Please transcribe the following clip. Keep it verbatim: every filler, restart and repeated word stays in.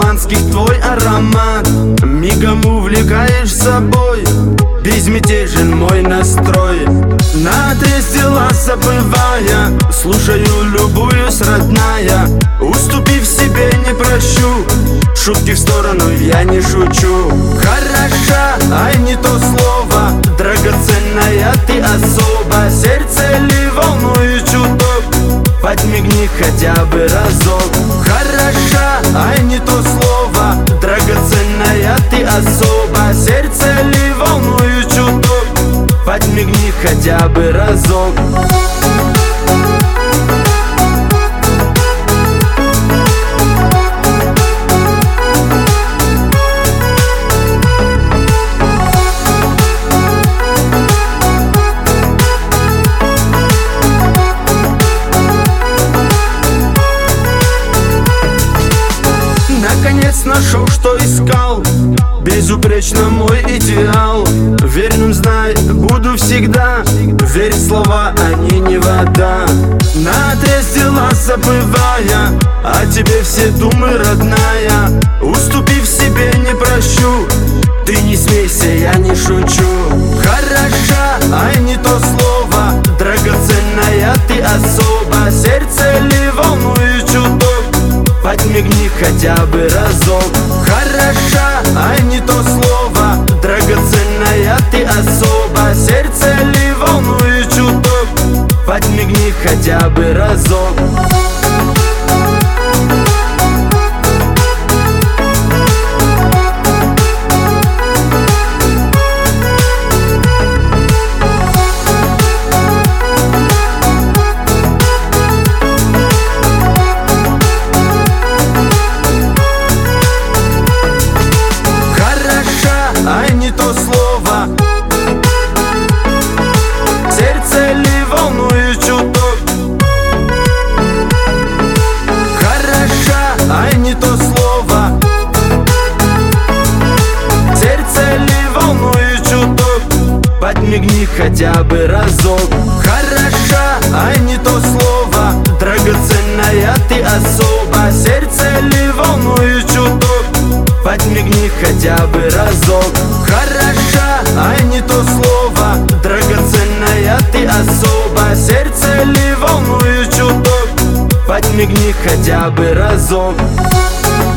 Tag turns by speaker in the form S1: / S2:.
S1: шотландских твой аромат. Мигом увлекаешь собой, безмятежен мой настрой. Наотрез дела забывая, слушаю, любуюсь, родная. Уступив себе не прощу, шутки в сторону, я не шучу. Хороша, ай, не то слово, драгоценная ты особа. Сердце ли волнует чуток, подмигни хотя бы разок. Хороша, ай, не то слово, драгоценная ты особа. Сердце ли волнует чуток, подмигни хотя бы разок. Наконец нашел, что искал, безупречно мой идеал. Верным знай, буду всегда, верь в слова, они не вода. Наотрез дела забывая, о тебе все думы, родная. Уступив себе не прощу, ты не смейся, я не шучу. Хороша, ай, не то слово, драгоценная ты особа. Сердце ли волнует чуток, подмигни хотя бы разок. Хороша, ай, не то слово, драгоценная ты особа. Сердце ли волнует чуток, подмигни хотя бы разок. Ай, не то слово, сердце ли волнует чуток. Хороша, ай, не то слово, сердце ли волнует чуток, подмигни хотя бы разок. Хороша, ай, не то слово, драгоценная ты особа. Сердце ли волнует чуток, подмигни хотя бы разок. Хороша, ай, не то слово, драгоценная ты особа. Сердце ли волнует чуток, подмигни хотя бы разок.